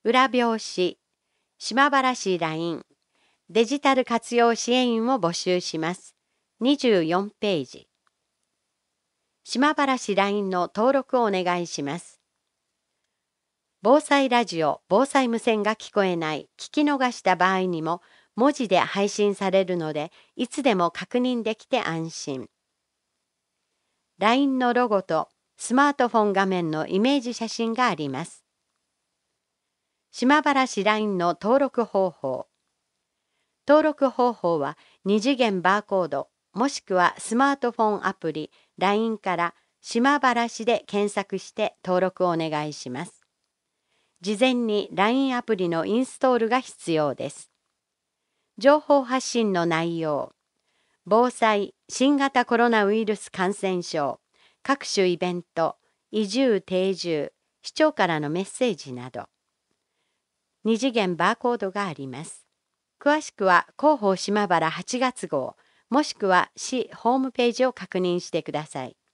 裏表紙、島原市 LINE、デジタル活用支援員を募集します。24ページ。島原市 LINE の登録をお願いします。防災ラジオ、防災無線が聞こえない、聞き逃した場合にも文字で配信されるので、いつでも確認できて安心。LINE のロゴとスマートフォン画面のイメージ写真があります。島原市 LINE の登録方法。登録方法は2次元バーコードもしくはスマートフォンアプリ LINE から島原市で検索して登録をお願いします。事前に LINE アプリのインストールが必要です。情報発信の内容、防災、新型コロナウイルス感染症、各種イベント、移住定住、市長からのメッセージなど。2次元バーコードがあります。詳しくは広報島原8月号、もしくは市ホームページを確認してください。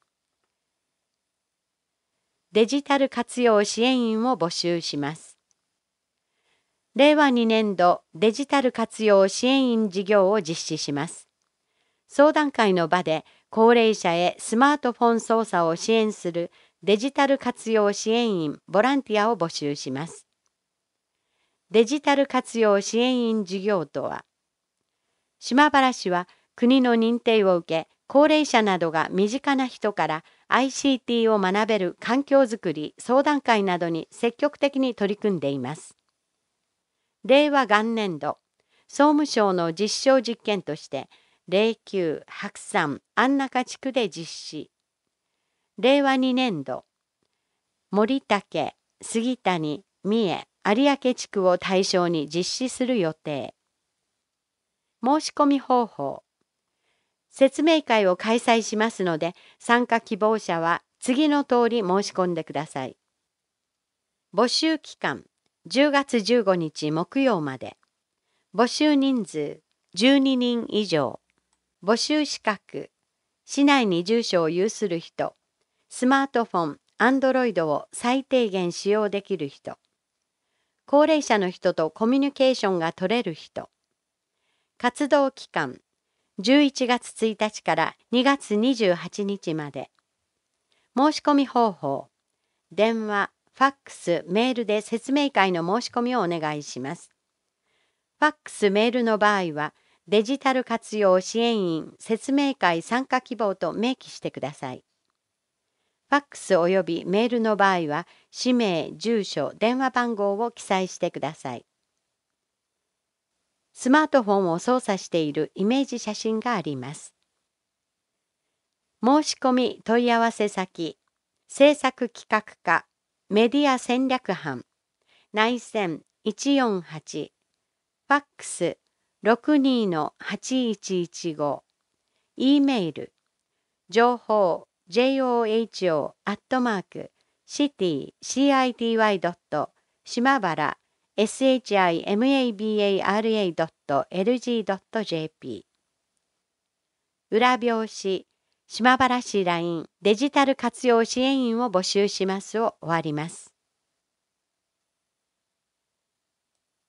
デジタル活用支援員を募集します。令和2年度デジタル活用支援員事業を実施します。相談会の場で高齢者へスマートフォン操作を支援するデジタル活用支援員ボランティアを募集します。デジタル活用支援員事業とは、島原市は国の認定を受け、高齢者などが身近な人から ICT を学べる環境づくり相談会などに積極的に取り組んでいます。令和元年度、総務省の実証実験として、霊丘、白山、安中地区で実施。令和2年度、森竹、杉谷、三重、有明地区を対象に実施する予定。申し込み方法。説明会を開催しますので、参加希望者は次の通り申し込んでください。募集期間、10月15日木曜まで。募集人数、12人以上。募集資格、市内に住所を有する人、スマートフォン、Android を最低限使用できる人、高齢者の人とコミュニケーションが取れる人。活動期間、11月1日から2月28日まで。申し込み方法、電話、ファックス、メールで説明会の申し込みをお願いします。ファックス、メールの場合は、デジタル活用支援員説明会参加希望と明記してください。ファックスおよびメールの場合は、氏名、住所、電話番号を記載してください。スマートフォンを操作しているイメージ写真があります。申し込み問い合わせ先、制作企画課、メディア戦略班、内線148、ファックス62-8115、E メール、情報 joho@city.city.島原shimabara.lg.jp 裏表紙、島原市 LINE デジタル活用支援員を募集しますを終わります。